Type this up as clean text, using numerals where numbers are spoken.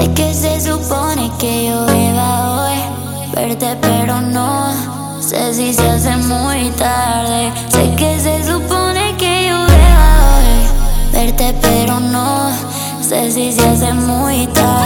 Sé que se supone que yo deba hoy verte, pero no sé si se hace muy tarde. Sé que se supone que yo deba hoy verte, pero no sé si se hace muy tarde.